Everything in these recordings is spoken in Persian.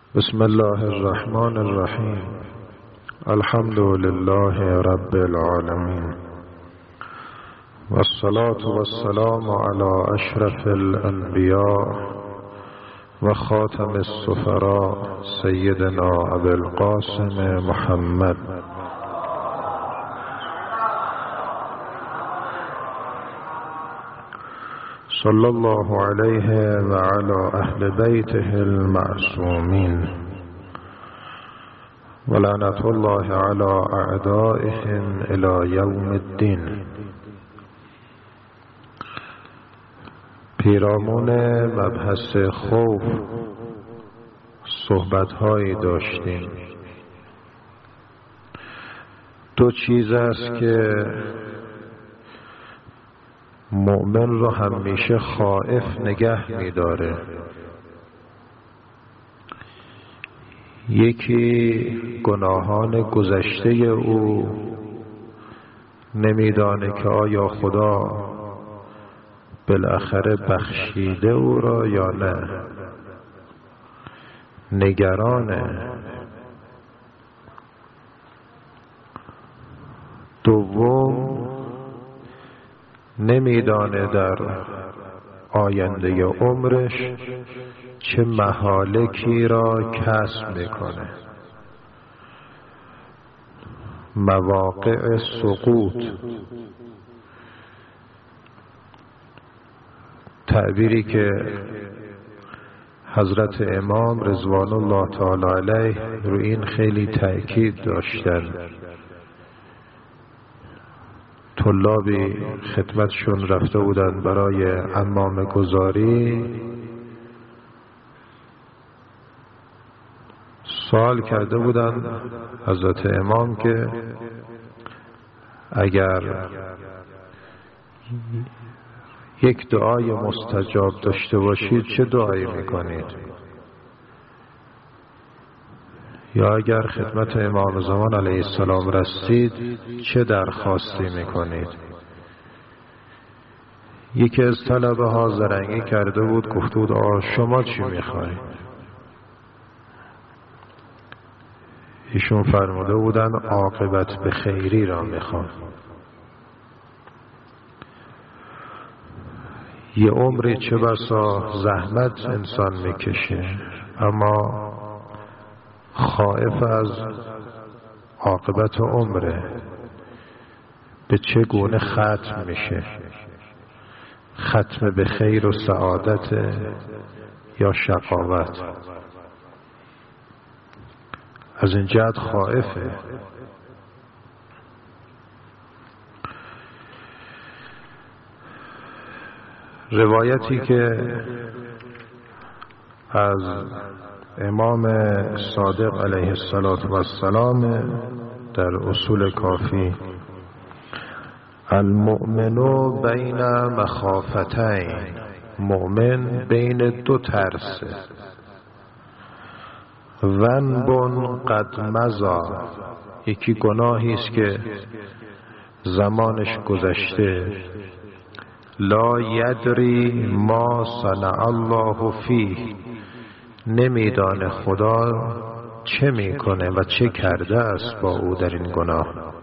بسم الله الرحمن الرحیم. الحمد لله رب العالمین والصلاة والسلام علی اشرف الانبیاء و خاتم السفراء سیدنا ابی القاسم محمد صلی الله علیه و علی اهل بیته المعصومین و لعنت الله علی اعدائهم الی یوم الدین. پیرامون مبحث خوف صحبت‌هایی داشتیم. دو چیز است که مؤمن رو همیشه خائف نگه می‌داره. یکی گناهان گذشته او، نمیدانه که آیا خدا بالاخره بخشیده او را یا نه، نگرانه. دوم، نمیدانه در آینده عمرش چه مهالکی را کسب میکنه. مواقع سقوط، تعبیری که حضرت امام رضوان الله تعالی علیه رو این خیلی تأکید داشتن. طلابی خدمتشون رفته بودن برای عمامه گذاری، سوال کرده بودن حضرت امام که اگر یک دعای مستجاب داشته باشید چه دعایی میکنید؟ یا اگر خدمت امام زمان علیه السلام رسید چه درخواستی میکنید؟ یکی از طلبه ها زرنگی کرده بود، گفته بود شما چی میخواید؟ ایشون فرموده بودن عاقبت به خیری را میخوام. یه عمری چه بسا زحمت انسان میکشه، اما خائف از عاقبت عمره، به چه گونه ختم میشه، ختم به خیر و سعادت یا شقاوت. از این جهت خائفه. روایتی که از امام صادق علیه السلام در اصول کافی، المؤمن بین مخافتین، مؤمن بین دو ترسه. ذنب قد مضی، یکی گناهی است که زمانش گذشته. لا یدری ما صنع الله فیه، نمیدانه خدا چه میکنه و چه کرده است با او در این گناه.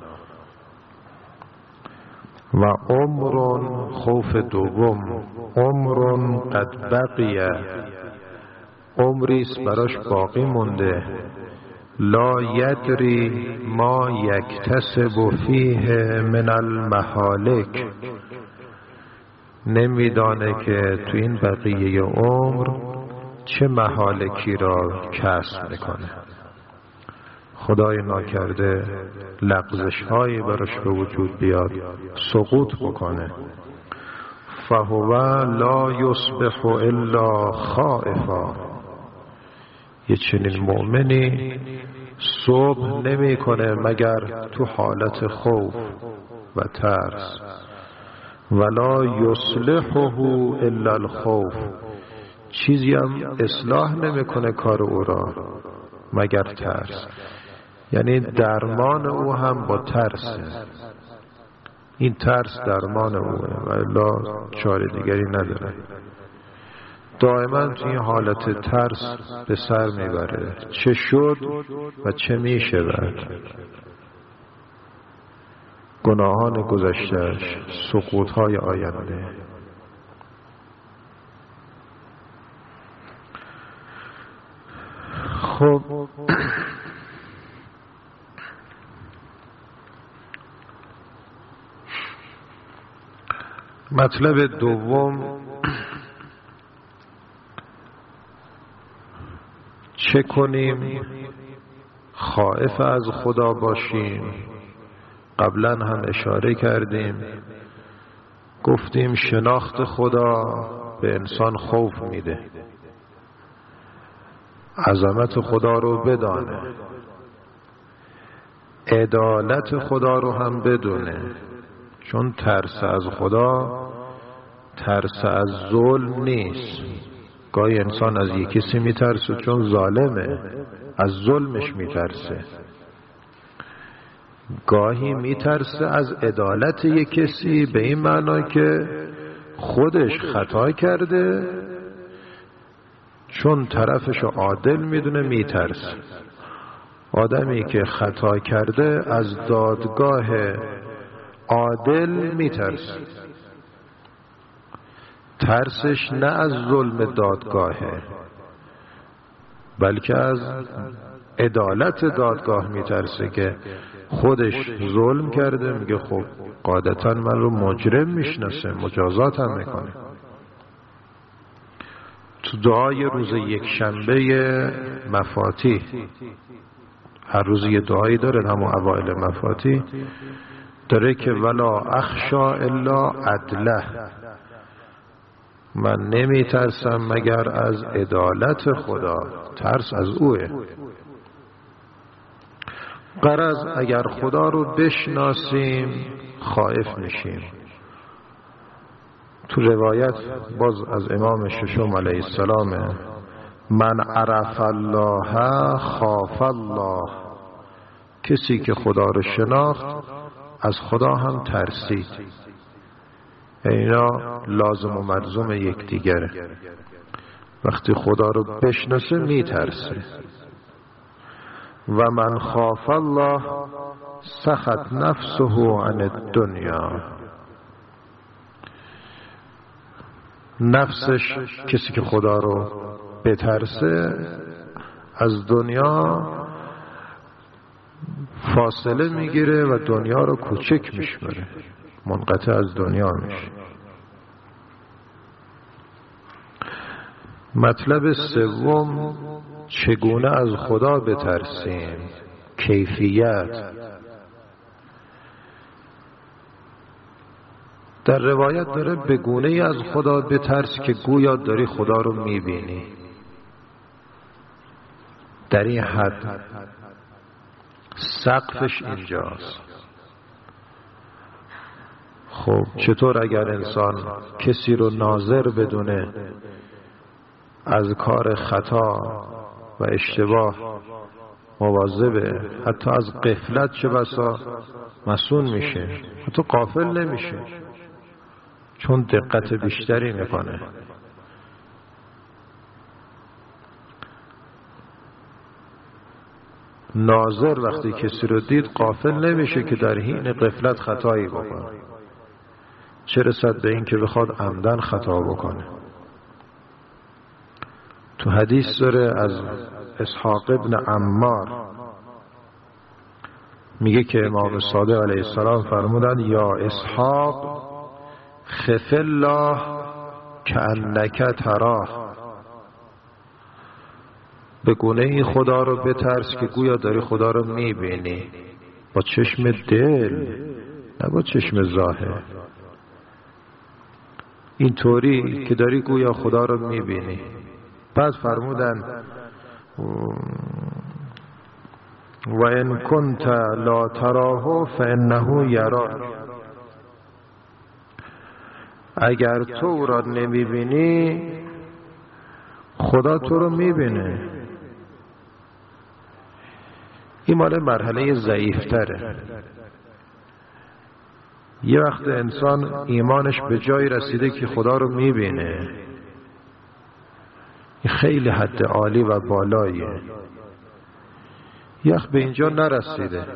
و عمر، خوف دوم، عمر قد بقیه، عمریست براش باقی مونده. لا یدری ما یکتسب فیه من المهالک، نمیدانه که تو این بقیه عمر چه مهالکی را کسب میکنه. خدای ناکرده لغزش هایی براش به وجود بیاد، سقوط بکنه. فهو لا یصبح الا خائفا، یه چنین مؤمنی صبح نمی کنه مگر تو حالت خوف و ترس. ولا یصلحه الا الخوف، چیزی هم اصلاح نمیکنه کار او را مگر ترس. یعنی درمان او هم با ترسه. این ترس درمان اوه و الا چاره دیگری نداره. دائما توی این حالت ترس به سر میبره چه شد و چه میشود، گناهان گذشته‌اش، سقوط‌های آینده. خب مطلب دوم، چه کنیم خائف از خدا باشیم؟ قبلا هم اشاره کردیم، گفتیم شناخت خدا به انسان خوف میده، عظمت خدا رو بدانه، عدالت خدا رو هم بدونه، چون ترس از خدا ترس از ظلم نیست. گاهی انسان از یک کسی میترسه چون ظالمه، از ظلمش میترسه. گاهی میترسه از عدالت یک کسی، به این معنا که خودش خطا کرده، چون طرفشو عادل میدونه میترسه. آدمی که خطا کرده از دادگاه عادل میترسه، ترسش نه از ظلم دادگاهه بلکه از عدالت دادگاه میترسه که خودش ظلم کرده، میگه خب قاعدتا من رو مجرم میشناسه، مجازات هم میکنه. تو دعای روز یکشنبه مفاتیح، هر روز یه دعایی داره، همون اوائل مفاتیح داره که ولا اخشا الا عدله، من نمی ترسم مگر از عدالت خدا، ترس از اوه. غرض اگر خدا رو بشناسیم خائف میشیم. تو روایت باز از امام ششم علیه السلام، من عرف الله خاف الله، کسی که خدا رو شناخت از خدا هم ترسید. اینا لازم و ملزوم یکدیگره. وقتی خدا رو بشناسه میترسه. و من خاف الله سخط نفسه عن الدنیا، نفسش کسی که خدا رو بترسه از دنیا فاصله میگیره و دنیا رو کوچک میشمره، منقطع از دنیا میشه. مطلب سوم، چگونه از خدا بترسیم؟ کیفیت. در روایت داره به گونه‌ای از خدا بترس که گویا داری خدا رو میبینی. در این حد سقفش اینجاست. خب چطور اگر انسان کسی رو ناظر بدونه، از کار خطا و اشتباه مواظبه، حتی از غفلت چه بسا مسئول میشه، حتی غافل نمیشه چون دقت بیشتری میکنه. ناظر وقتی کسی رو دید غافل نمیشه که در حین غفلت خطایی بکنه، چه رسد به این که بخواد عمدن خطا بکنه. تو حدیث داره از اسحاق ابن عمار، میگه که امام صادق علیه السلام فرمودن یا اسحاق خف الله کأنک تراه، به گونه خدا رو بترس که گویا داری خدا رو میبینی، با چشم دل نه با چشم ظاهر، اینطوری که داری گویا خدا رو میبینی. بعد فرمودن و ان کنت لا تراه فانه یراک، اگر تو او را نمیبینی خدا تو رو میبینه. این مال مرحله ضعیفتره. یه وقت انسان ایمانش به جایی رسیده که خدا رو میبینه، خیلی حد عالی و بالاییه. یخ به اینجا نرسیده.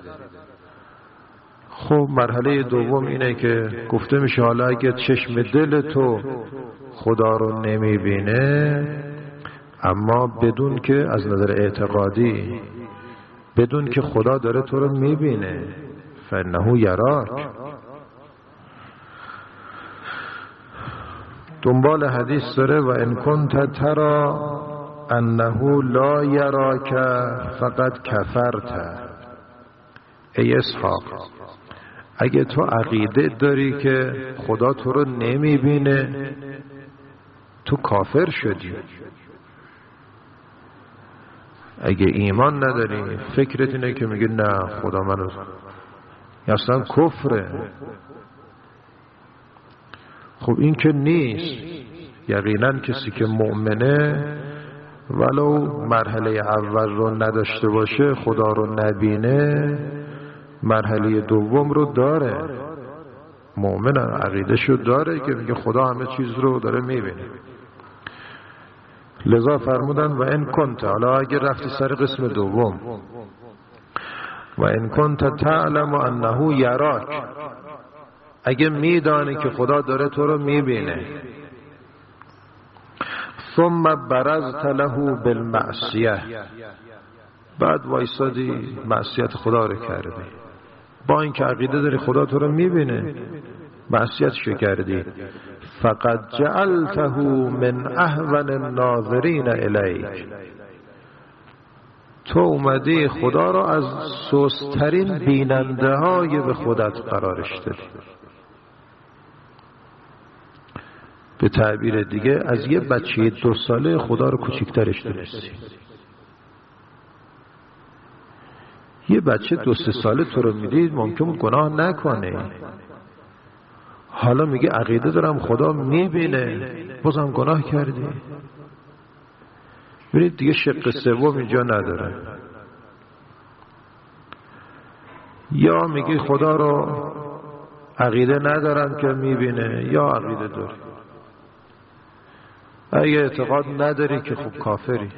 خب مرحله دوم اینه که گفته میشه حالا اگه چشم دل تو خدا رو نمیبینه، اما بدون که از نظر اعتقادی بدون که خدا داره تو رو میبینه، فانه یراک. دنبال حدیث داره و ان کنت ترى انه لا یراک فقد کفرت. ای اسحاق، اگه تو عقیده داری که خدا تو رو نمیبینه، تو کافر شدی. اگه ایمان نداری، فکرت اینه که میگه نه خدا منو، اصلا کفره. خب این که نیست. یقینا کسی که مؤمنه ولو مرحله اول رو نداشته باشه، خدا رو نبینه، مرحله دوم رو داره. مؤمن عقیده‌شو داره که میگه خدا همه چیز رو داره میبینه. لذا فرمودن و ان کنت، حالا اگه رفتی سر قسم دوم، و ان کنت تعلم انه یراک، اگه میدانی که خدا داره تو رو میبینه، ثم برزت له بالمعصیه، بعد وایسادی معصیت خدا رو کردی، با این که عقیده داری خدا تو رو میبینه، معصیتشو کردی، فقد جعلته من اهون الناظرین الیک، تو اومدی خدا رو از سست‌ترین بیننده های به خودت قرارش دادی. به تعبیر دیگه از یه بچه 2 ساله خدا رو کوچیک‌ترش دونستی. یه بچه 2-3 ساله تو رو میدید ممکن گناه نکنه، حالا میگه عقیده دارم خدا میبینه، بازم گناه کردی. ببینید دیگه شق سوم اینجا نداره. یا میگی خدا رو عقیده ندارم که میبینه، یا عقیده داری. اگه اعتقاد نداری که خب کافری.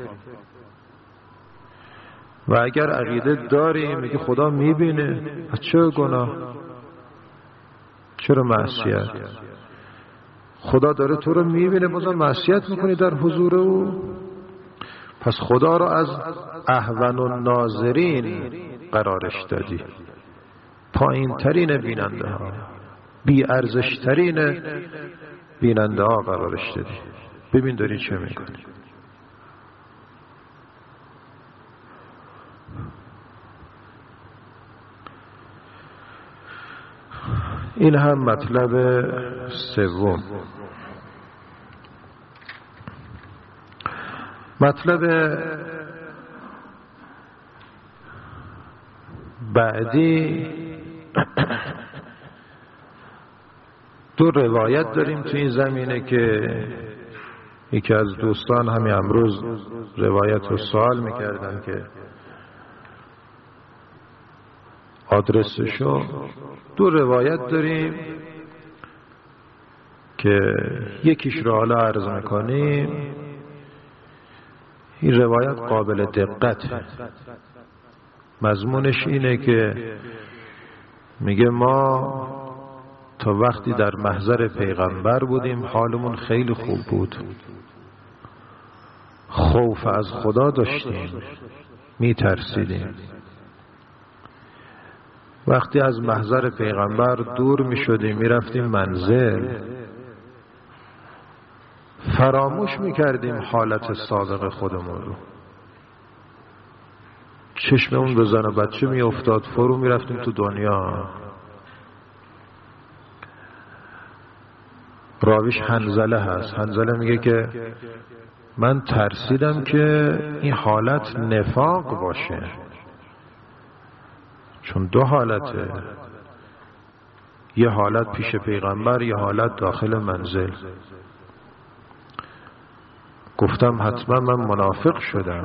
و اگر عقیده داری میگی خدا میبینه، چه گناه، چرا معصیت؟ خدا داره تو رو میبینه بازم معصیت میکنی در حضور او. پس خدا رو از اهون الناظرین قرارش دادی، پایین ترین بیننده ها، بی ارزش ترین بیننده ها قرارش دادی. ببین داری چه میکنی. این هم مطلب سوم. مطلب بعدی، 2 روایت داریم تو این زمینه که یکی از دوستان همین امروز روایت رو سوال میکردن که آدرسشو. 2 روایت داریم که یکیش رو حالا عرض میکنیم. این روایت قابل دقته. مضمونش اینه که میگه ما تا وقتی در محضر پیغمبر بودیم حالمون خیلی خوب بود، خوف از خدا داشتیم، میترسیدیم. وقتی از محضر پیغمبر دور میشدیم میرفتیم منزل، فراموش میکردیم حالت سابق خودمون رو. چشممون به زن و بچه میافتاد، فرو میرفتیم تو دنیا. راویش حنظله هست. حنظله میگه که من ترسیدم که این حالت نفاق باشه، چون 2 حالته، یه حالت پیش پیغمبر، یه حالت داخل منزل. گفتم حتما من منافق شدم.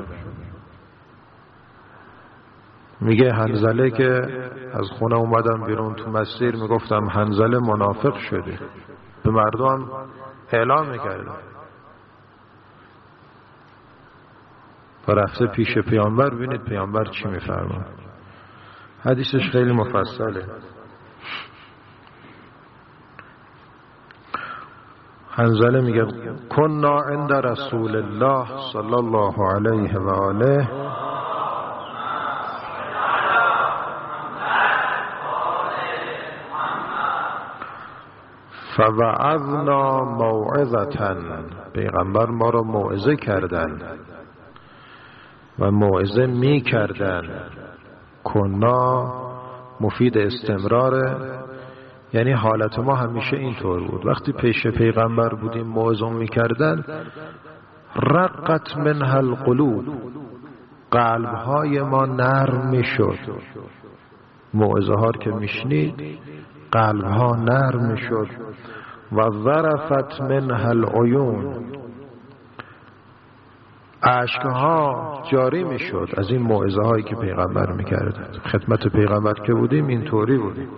میگه حنظله که از خونه اومدم بیرون تو مسیر میگفتم حنظله منافق شده، به مردم اعلام میکردم. و رفته پیش پیامبر، ببینید پیامبر چی میفرماید. حدیثش خیلی مفصله. حنظله میگه کنا عند رسول الله صلی الله علیه و آله فوعظنا موعظة، پیغمبر ما را موعظه کردن و موعظه می کردن. کنا مفید استمراره، یعنی حالت ما همیشه اینطور بود. وقتی پیش پیغمبر بودیم موعظه می کردن، رقت منها القلوب، قلبهای ما نرم می شد. موعظه ها که میشنید قلبها نرم می شد. و ظرفت منها العیون، اشکها جاری می شد از این موعظه هایی که پیغمبر می کرد. خدمت پیغمبر که بودیم اینطوری بودیم.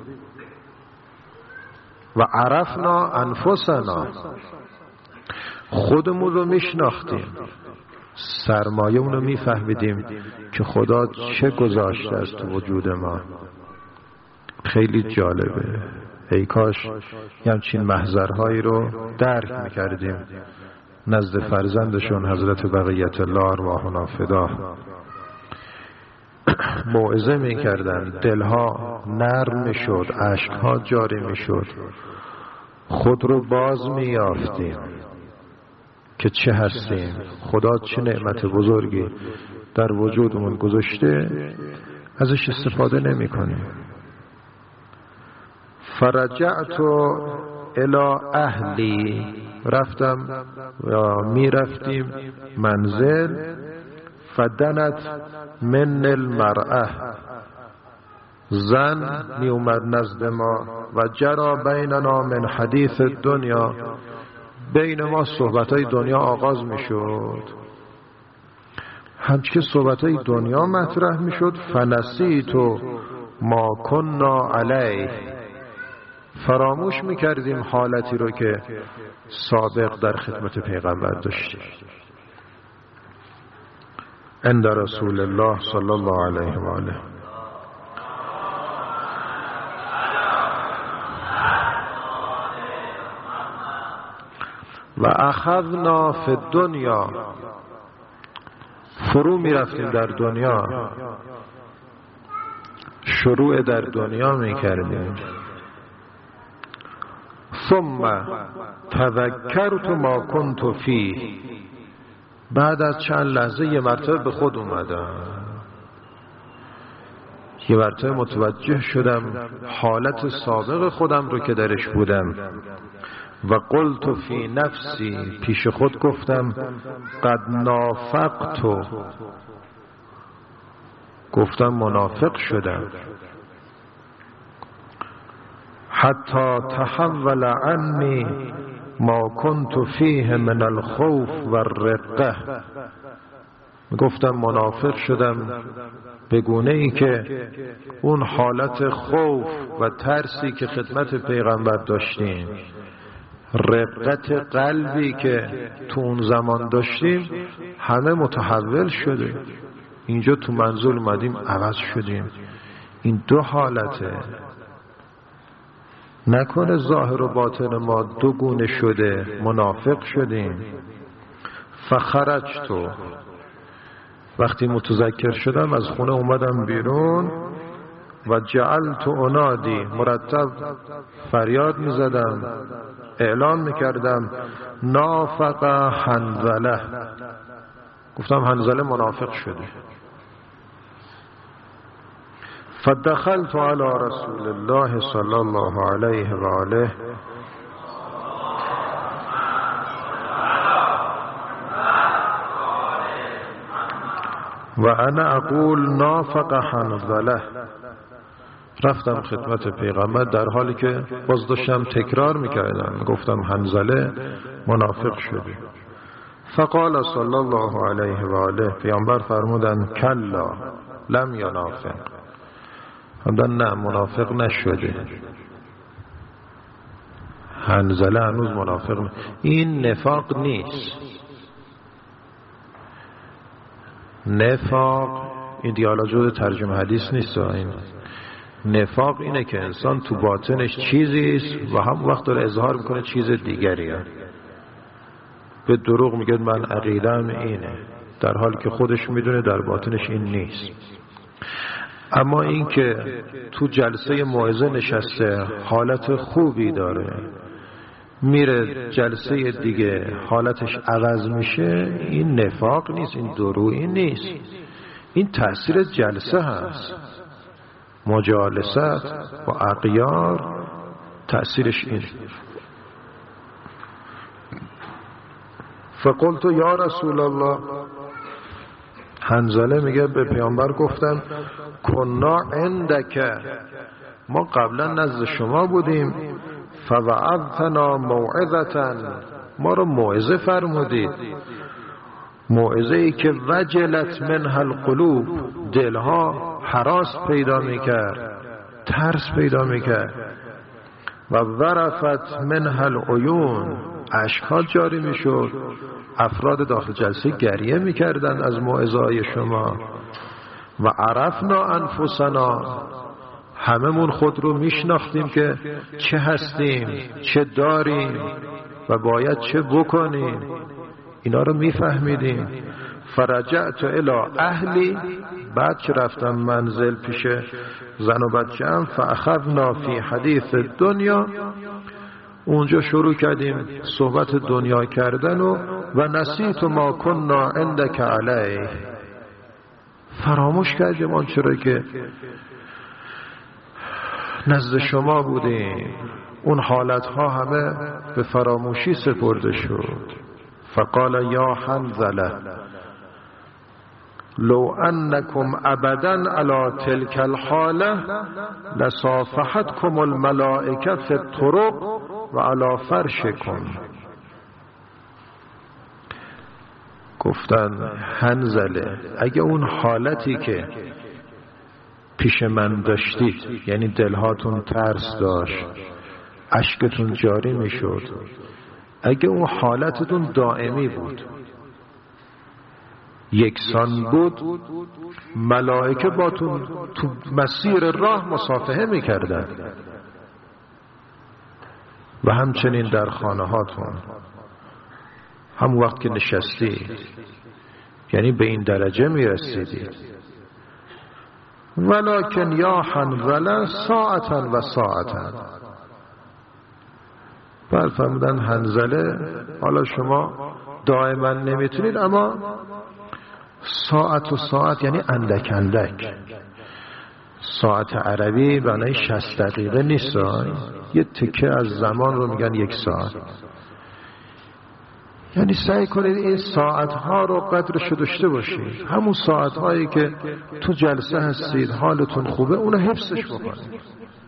و عرفنا انفسنا، خودمون رو می شناختیم، سرمایه اون رو می فهمیدیم که خدا چه گذاشته از تو وجود ما. خیلی جالبه. ای کاش همچین محضرهایی رو درک میکردیم نزد فرزندشون حضرت بقیت الله ارواحنا فدا. موعظه میکردن، دلها نرم میشد، اشکها جاری میشد، خود رو باز میافتیم که چه هستیم، خدا چه نعمت بزرگی در وجودمون گذاشته، ازش استفاده نمی کنیم. فرجعت الی اهلی، رفتم یا می رفتیم منزل. فدنت من المرأه، زن می اومد نزد ما. و جرا بیننا من حدیث دنیا، بین ما صحبتای دنیا آغاز می شد. همچه صحبتای دنیا مطرح می شد. فنسیت ما کنا علیه، فراموش می کردیم حالتی رو که سابق در خدمت پیغمبر داشتیم. عند رسول الله صلی الله علیه و آله. و اخذنا فی الدنیا، فرو می رفتیم در دنیا، شروع در دنیا می کردیم. ثم تذکرت ما کنت فیه، بعد از چند لحظه یه مرتبه به خود اومدم، یه مرتبه متوجه شدم حالت سابق خودم رو که درش بودم. و قلت فی نفسی، پیش خود گفتم قد نافقت، گفتم منافق شدم. حتی تحول عنی ما کنت فیه من الخوف و الرقه، گفتم منافق شدم به گونه ای که اون حالت خوف و ترسی که خدمت پیغمبر داشتیم، رقت قلبی که تو اون زمان داشتیم، همه متحول شده. اینجا تو منزل اومدیم عوض شدیم. این دو حالته، نکنه ظاهر و باطن ما دو گونه شده، منافق شدیم. فخرجت، وقتی متذکر شدم از خونه اومدم بیرون. و جعلت انادی، مرتب فریاد میزدم، اعلان میکردم نافق حنظله، گفتم حنظله منافق شده. فدخلت علی رسول الله صلی الله علیه و آله و انا اقول نافق حنظله، رفتم خدمت پیغمبر در حالی که باز داشتم تکرار میکردم، گفتم حنظله منافق شده. فقال صلی الله علیه و آله، پیغمبر فرمودند کلا لم ینافق، همدن نه منافق نشده، حنظله هنوز منافق این نفاق نیست. نفاق این دیالوگ ترجمه حدیث نیست. این نفاق اینه که انسان تو باطنش چیزیست و هم وقت داره اظهار میکنه چیز دیگریه. به دروغ میگه من عقیده‌ام اینه، در حالی که خودش میدونه در باطنش این نیست. اما این که تو جلسه موعظه نشسته حالت خوبی داره، میره جلسه دیگه حالتش عوض میشه، این نفاق نیست، این دروغی نیست، این تأثیر جلسه هست. مجالست و اغیار تأثیرش این. فقلت یا رسول الله، حنظله میگه به پیامبر گفتم کنا عندک، ما قبلا نزد شما بودیم، فوعظتنا موعظة، ما رو موعظه فرمودید، موعظه ای که وجلت منها القلوب، دلها هراس پیدا میکرد، ترس پیدا میکرد، و ورفت منها العیون، اشک‌ها جاری میشد، افراد داخل جلسه گریه میکردن از موعظه‌های شما. و عرفنا انفسنا، هممون خود رو میشناختیم که چه هستیم، چه داریم و باید چه بکنیم، اینا رو میفهمیدیم. فرجعت الی اهلی، بعد که رفتم منزل پیش زن و بچه‌ام، فاخذنا فی حدیث دنیا، اونجا شروع کردیم صحبت دنیا کردن و نسیت ما کنا عندک علیه، فراموش کردیم آن چرا که نزد شما بودیم، اون حالتها همه به فراموشی سپرده شد. فقال یا حنظله لو انکم ابدا علی تلک الحاله لصافحتکم الملائکه فی الطرق و علی فرشکم. گفتن حنظله اگه اون حالتی که پیش من داشتید، یعنی دلهاتون ترس داشت، اشکتون جاری میشد، اگه اون حالتتون دائمی بود، یکسان بود، ملائکه باتون تو مسیر راه مصافحه میکردن و همچنین در خانه هاتون، همون وقت که نشستی، یعنی به این درجه میرسیدید. ولکن یا حنظله ساعتا و ساعتا، بعد فرمودن حنظله حالا شما دائما نمیتونید، اما ساعت و ساعت یعنی اندک اندک. ساعت عربی معنی 60 دقیقه نیست، یه تکه از زمان رو میگن یک ساعت. یعنی سعی کنید این ساعتها رو قدرشو داشته باشید، همون ساعتهایی که تو جلسه هستید حالتون خوبه اونو حفظش بکنید.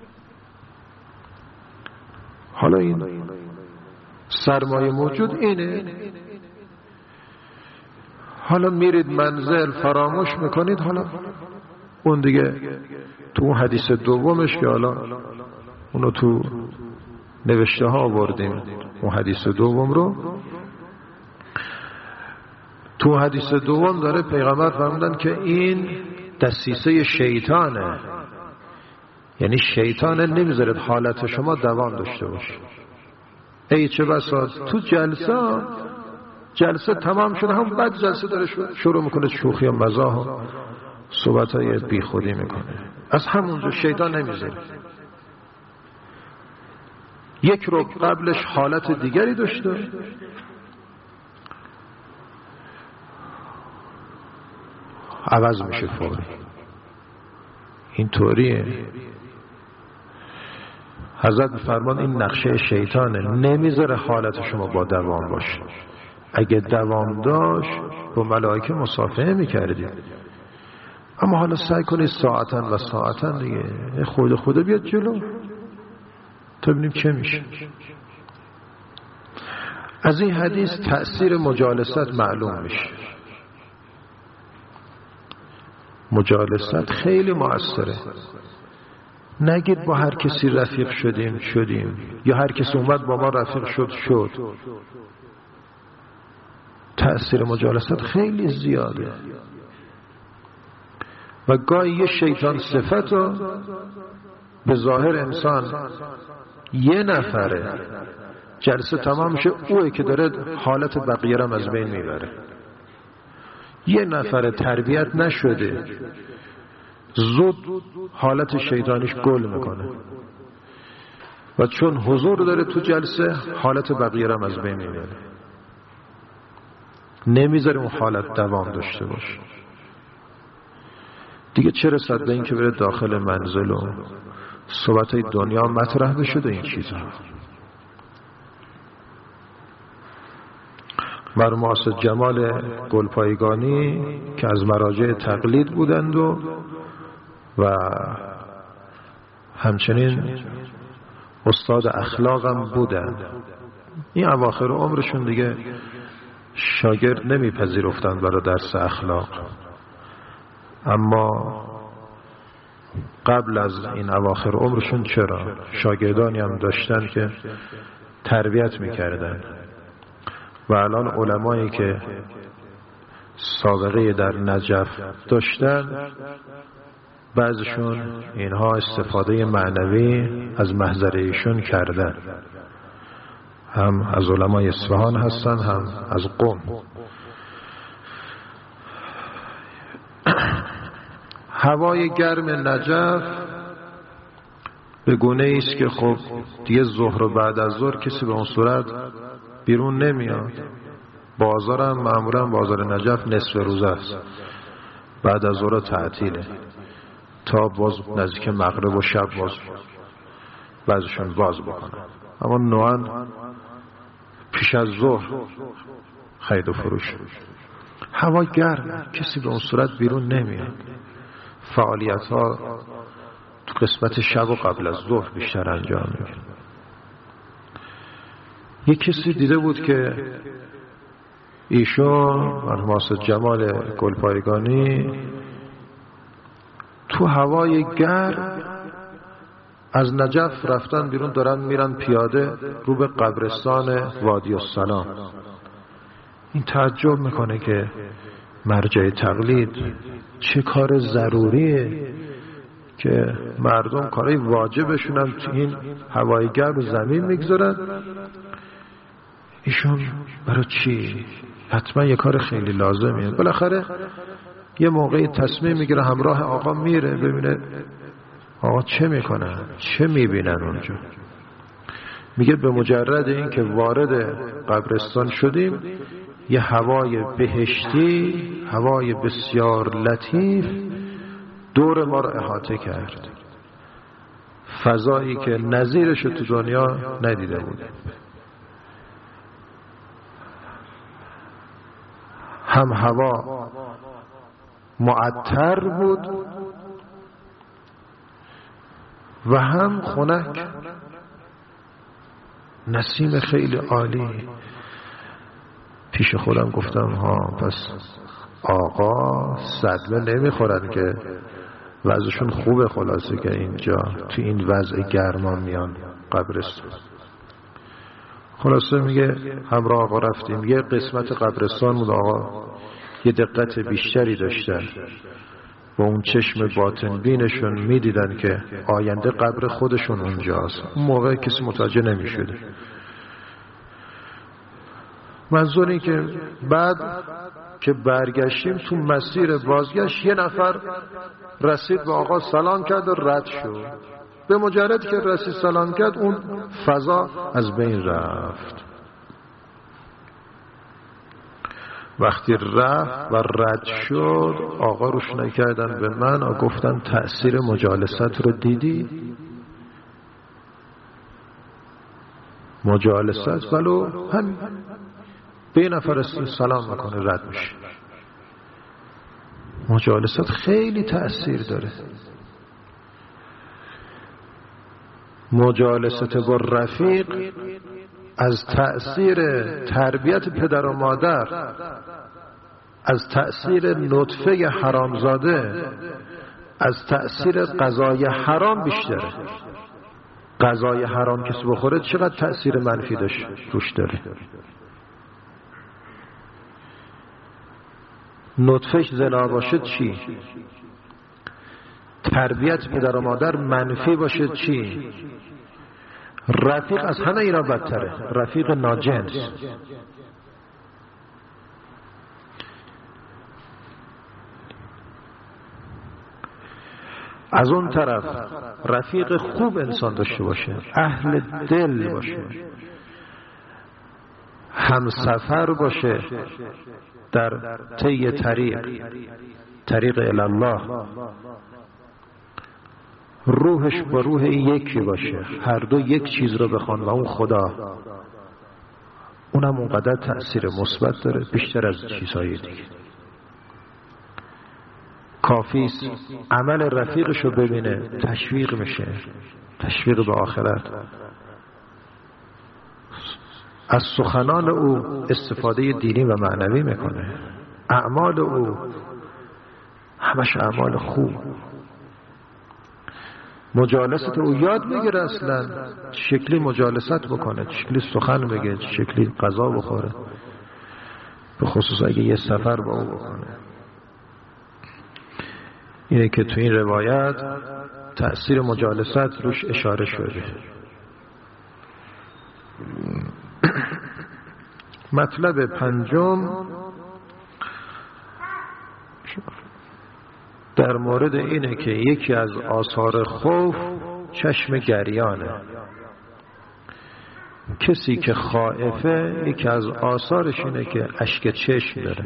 حالا این سرمایه موجود اینه. حالا میرید منزل فراموش میکنید، حالا اون دیگه تو حدیث دومش که حالا اونو تو نوشته ها آوردیم، اون حدیث دوم رو، تو حدیث دوم داره پیغمبر فرمودن که این دسیسه شیطانه، یعنی شیطانه نمیذارد حالت شما دوام داشته باشه. ای چه بسا تو جلسه تمام شده، هم بعد جلسه داره شروع میکنه شوخی و مزاح و صحبتای بی خودی میکنه، از همونجا شیطان نمیذاره. یک رو قبلش حالت دیگری داشته، عوض میشه فوری. این طوریه. حضرت فرمان این نقشه شیطانه، نمیذاره حالت شما با دوام باشه. اگه دوام داشت با ملائکه مصافحه میکردید، اما حالا سعی کنید ساعتن و ساعتن دیگه، خود بیاد جلو تا ببینیم چه میشه. از این حدیث تأثیر مجالست معلوم میشه. مجالست خیلی مؤثره. نگید با هر کسی رفیق شدیم یا هر کسی اومد با ما رفیق شد. تأثیر مجالست خیلی زیاده. و گاهی یه شیطان صفت رو به ظاهر انسان یه نفره جلسه تمام میشه اوه که داره حالت بقیه رو از بین میبره. یه نفره تربیت نشده زود حالت شیطانیش گل میکنه و چون حضور داره تو جلسه حالت بقیه رو از بین میبره، نمیذاره اون حالت دوام داشته باشه. دیگه چه رسد به این که بره داخل منزل و صحبتای دنیا مطرح بشه این چیزها. مرماس جمال گلپایگانی که از مراجع تقلید بودند و همچنین استاد اخلاقم بودند. این اواخر عمرشون دیگه شاگرد نمیپذیرفتند برای درس اخلاق، اما قبل از این اواخر عمرشون چرا شاگردانی هم داشتن که تربیت میکردن و الان علمایی که سابقه در نجف داشتن بعضشون اینها استفاده معنوی از محضر ایشون کردن، هم از علمای اصفهان هستن هم از قم. هوای گرم نجف به گونه است که خب دیگه ظهر و بعد از ظهر کسی به اون صورت بیرون نمیاد. بازار هم معمولا بازار نجف نصف روز است، بعد از ظهر تعطیله تا باز نزدیک مغرب و شب باز بعضشون باز بکنن، اما نوعا پیش از ظهر خرید و فروش. هوا گرم، کسی به اون صورت بیرون نمیاد. فعالیت ها تو قسمت شب و قبل از ظهر بیشتر انجام میگیره. یک کسی دیده بود که ایشون مرحوم جمال گلپایگانی تو هوای گرم از نجف رفتن بیرون، دارن میرن پیاده رو به قبرستان وادی السلام. این تعجب میکنه که مرجع تقلید چه کار ضروریه که مردم کارهای واجبشون هم تو این هوای گرم رو زمین میگذارن، ایشون برای چی؟ حتما یه کار خیلی لازمیه. بالاخره یه موقعی تصمیم میگیره همراه آقا میره ببینه آقا چه میکنن، چه میبینن اونجا. میگه به مجرد این که وارد قبرستان شدیم یه هوای بهشتی، هوای بسیار لطیف دور ما رو احاطه کرد، فضایی که نظیرش تو دنیا ندیده بود. هم هوا معطر بود و هم خنک، نسیم خیلی عالی. پیش خودم گفتم پس آقا صدمه نمیخورن که وضعشون خوبه، خلاصه که اینجا تو این وضع گرما میان قبرستان. خلاصه میگه همراه آقا رفتیم، یه قسمت قبرستان بود آقا یه دقت بیشتری داشتن و اون چشم باطن بینشون میدیدن که آینده قبر خودشون اونجاست. اون موقع کسی متوجه نمیشده. منظوری که بعد که برگشتیم تو مسیر بازگشت یه نفر رسید به آقا سلام کرد و رد شد. به مجرد که رسید سلام کرد اون فضا از بین رفت. وقتی رفت و رد شد آقا روشنه کردن به من و گفتن تأثیر مجالست رو دیدی؟ مجالست ولو همین به نفر سلام میکنه رد میشه. مجالست خیلی تأثیر داره. مجالست با رفیق از تأثیر تربیت پدر و مادر، از تأثیر نطفه حرامزاده، از تأثیر غذای حرام بیشتره. غذای حرام کسی بخوره چقدر تأثیر منفی روش داره. نطفهش زنا باشه چی؟ تربیت پدر و مادر منفی باشه چی؟ رفیق از همه اینا بدتره، رفیق ناجنس. از اون طرف رفیق خوب انسان داشته باشه، اهل دل باشه، همسفر باشه در طی طریق الله، روحش با روح یکی باشه، هر دو یک چیز رو بخوان و اون خدا. اونم اونقدر تأثیر مثبت داره بیشتر از چیزهای دیگه. کافیست عمل رفیقش رو ببینه، تشویق میشه، تشویق به آخرت. از سخنان او استفاده دینی و معنوی میکنه، اعمال او همش اعمال خوب. مجالست او یاد میگیره اصلا چه شکلی مجالست بکنه، چه شکلی سخن بگه، چه شکلی غذا بخوره، به خصوص اگه یه سفر با او بکنه. اینه که تو این روایت تأثیر مجالست روش اشاره شده. مطلب پنجم در مورد اینه که یکی از آثار خوف چشم گریانه. کسی که خائفه یکی از آثارش اینه که اشک چشم داره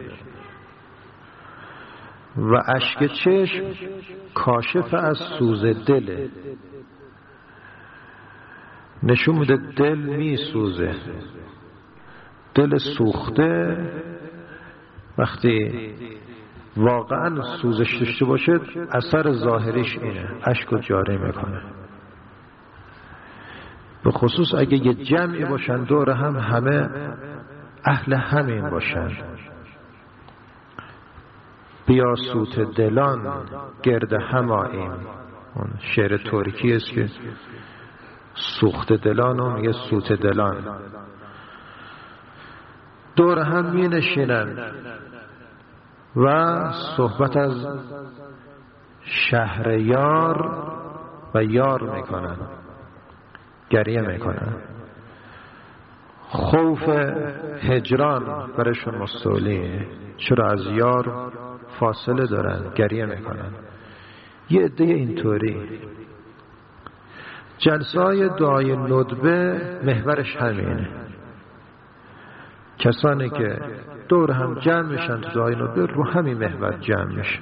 و اشک چشم کاشف از سوز دله، نشون میده دل میسوزه. دل سوخته وقتی واقعا سوزش داشته باشه اثر ظاهریش اینه، اشک رو جاری میکنه. به خصوص اگه یه جمعی باشن دور هم، همه اهل همین باشن. بیا سوت دلان گرد هم آییم، اون شعر ترکی است که سوخت دلان و میگه سوت دلان. دور هم می نشینن و صحبت از شهریار و یار میکنن، گریه میکنن. خوف هجران برشون مستولیه، چرا از یار فاصله دارن، گریه میکنن. یه عده اینطوری. جلسه های دعای ندبه محورش همینه. کسانی که دور هم جمع میشن تو دعای ندبه رو همین محور جمع میشن.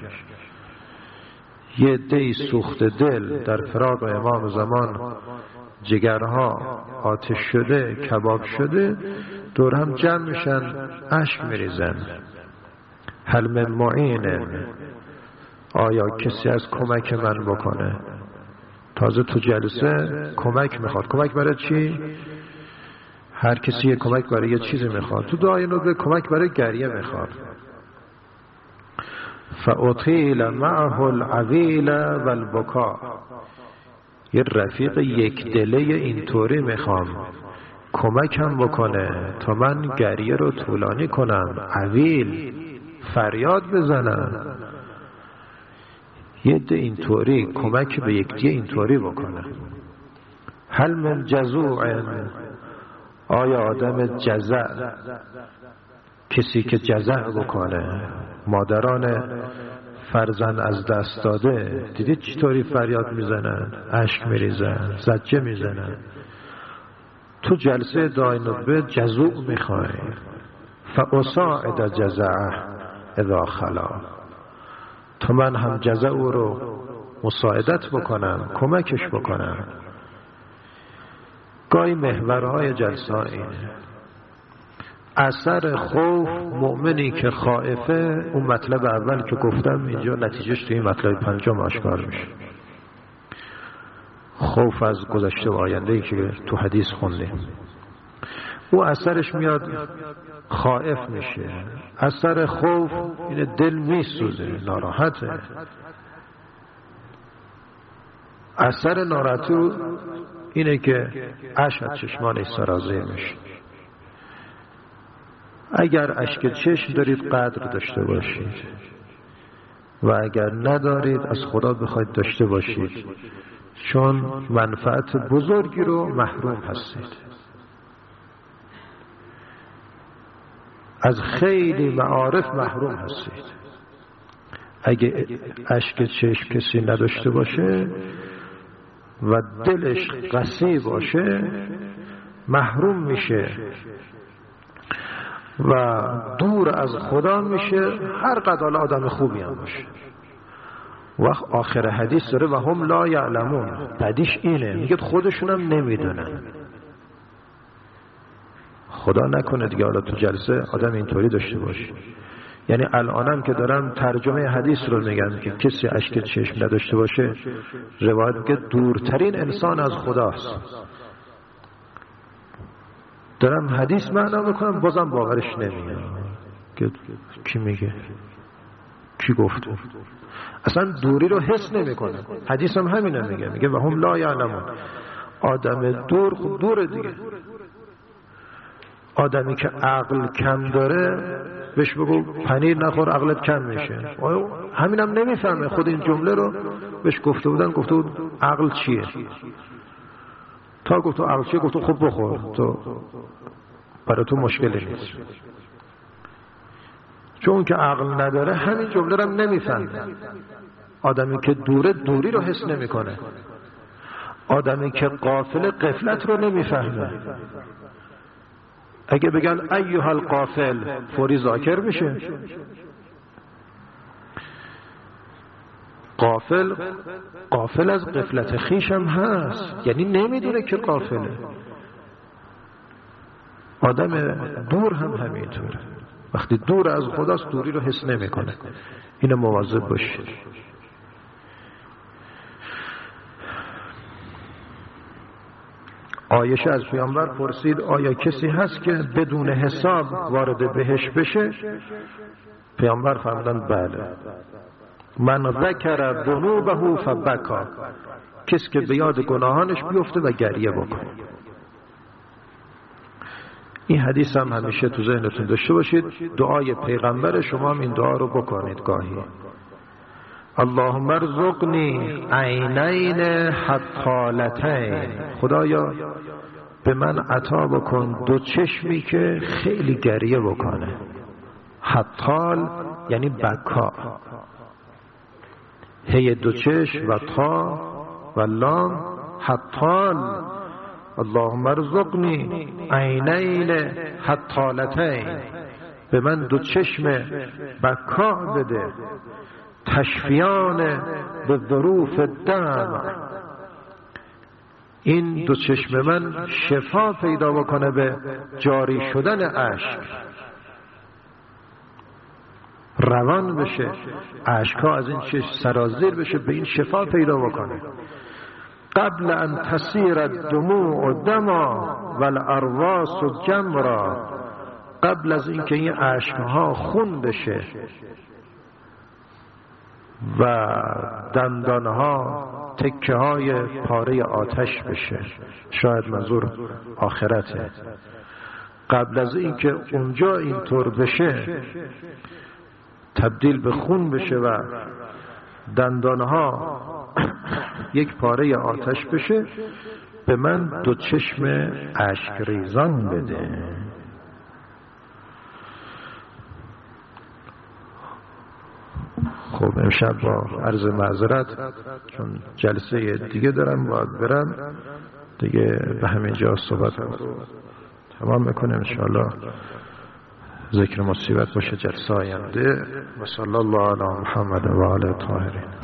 یه عده سوخت دل در فراق امام زمان، جگرها آتش شده، کباب شده، دور هم جمع میشن، اشک میریزن. هل من معین، آیا کسی از کمک من بکنه؟ تازه تو جلسه کمک میخواد. کمک برای چی؟ هر کسی یه کمک برای یه چیزی میخواد. تو دعای ندبه کمک برای گریه میخواد. فاطیل معه العویل والبکا. یه رفیق یک دله اینطوری میخوام کمکم بکنه تا من گریه رو طولانی کنم، عویل فریاد بزنم. یه ده اینطوری کمک به یک دیگه اینطوری بکنه. هل من جزوع، آیا آدم جزع، کسی که جزع بکنه. مادران فرزند از دست داده دیدید چطوری فریاد میزنن، اشک میریزن، زجه میزنن. تو جلسه دعای ندبه جزوع میخوای. فاساعد جزعه اذا خلا، تو من هم جزع او رو مساعدت بکنم، کمکش بکنم. گاهی محورهای جلسه اینه. اثر خوف، مؤمنی که خائفه، اون مطلب اول که گفتم اینجا نتیجهش توی مطلب پنجم آشکار میشه. خوف از گذشته و آینده‌ای که تو حدیث خوندیم، او اثرش میاد خائف میشه. اثر خوف اینه دل میسوزه، ناراحته. اثر ناراحتی اینه که اشک از چشمانش سرازیر میشه. اگر اشک چشم دارید قدر داشته باشید. و اگر ندارید از خدا بخواید داشته باشید، چون منفعت بزرگی رو محروم هستید. از خیلی معارف محروم هستید. اگه اشک چشم کسی نداشته باشه و دلش قسی باشه محروم میشه و دور از خدا میشه، هر قدر آدم خوبی هم باشه. وقت آخر حدیث داره و هم لا یعلمون، بدیش اینه، میگه خودشونم نمیدونن. خدا نکنه دیگه حالا تو جلسه آدم اینطوری داشته باشه. یعنی الانم که دارم ترجمه حدیث رو میگم که کسی اشک چشم نداشته باشه، روایت میگه دورترین انسان از خداست. دارم حدیث معنا میکنم بازم باورش نمیاد که کی میگه، کی گفته، اصلا دوری رو حس نمیکنه. حدیث هم همینه میگه و هم لا یعلمون. آدم دور خب دوره دیگه. آدمی که عقل کم داره بهش بگو پنیر نخور عقلت کم میشه، همینم نمیفهمه. خود این جمله رو بهش گفته بود عقل چیه، تا گفت عقل چیه گفت خب بخور، تو برای تو مشکلی نیست. چون که عقل نداره همین جمله رو هم نمیفهمه. آدمی که دوره دوری رو حس نمیکنه. آدمی که غافل غفلت رو نمیفهمه. اگه بگن ایها الغافل فوری ذاکر میشه. غافل از غفلت خیش هم هست، یعنی نمیدونه که غافله. آدم دور هم همینطوره، وقتی دور از خداست دوری رو حس نمیکنه. اینو مواظب باشید. عایشه از پیامبر پرسید آیا کسی هست که بدون حساب وارد بهشت بشه؟ پیامبر فرمودند بله. من ذکر ذنوبه فبکا، کسی که به یاد گناهانش بیفته و گریه بکنه. این حدیث هم همیشه تو ذهنتون داشته باشید. دعای پیغمبر شما هم این دعا رو بکنید گاهی. اللهم ارزقنی عینین حطالتین، خدایا به من عطا بکن دو چشمی که خیلی گریه بکنه. حطال یعنی بکا، هی دو چشم و تا و لام حطال. اللهم ارزقنی عینین حطالتین، به من دو چشم بکا بده، تشفیان به ظروف دم، این دو چشم من شفا پیدا بکنه به جاری شدن اشک، روان بشه اشک‌ها از این چشم سرازیر بشه، به این شفا پیدا بکنه. قبل ان تسیر الدموع دما والارواس جمرا، قبل از اینکه این اشک‌ها خون بشه و دندانها تکه های پاره آتش بشه، شاید منظور آخرته. قبل از اینکه اونجا اینطور بشه تبدیل به خون بشه و دندانها یک پاره آتش بشه، به من دو چشم اشک ریزان بده. خب امشب با عرض معذرت چون جلسه دیگه دارم باید برم دیگه، به همین جا صحبت تمام میکنم. انشاءالله ذکر مصیبت باشه جلسه آینده. و صلی الله علی محمد و آله الطاهرین.